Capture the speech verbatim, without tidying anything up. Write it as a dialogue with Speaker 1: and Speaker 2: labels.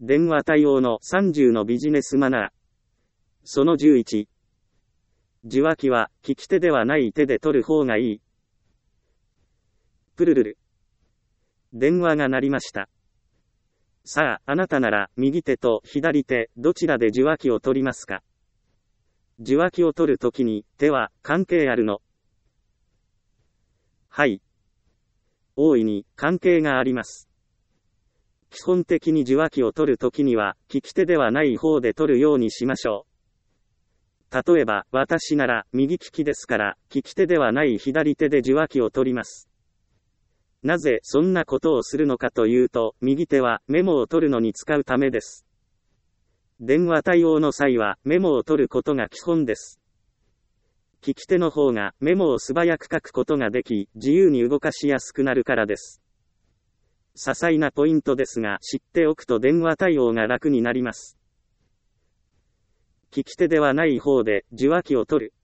Speaker 1: 電話対応のさんじゅうのビジネスマナー。そのじゅういち。受話器は利き手ではない手で取る方がいい。プルルル。電話が鳴りました。さあ、あなたなら右手と左手どちらで受話器を取りますか？受話器を取るときに手は関係あるの？はい。大いに関係があります。基本的に受話器を取るときには利き手ではない方で取るようにしましょう。例えば、私なら右利きですから、利き手ではない左手で受話器を取ります。なぜそんなことをするのかというと、右手はメモを取るのに使うためです。電話対応の際はメモを取ることが基本です。利き手の方がメモを素早く書くことができ、自由に動かしやすくなるからです。些細なポイントですが、知っておくと電話対応が楽になります。利き手ではない方で受話器を取る。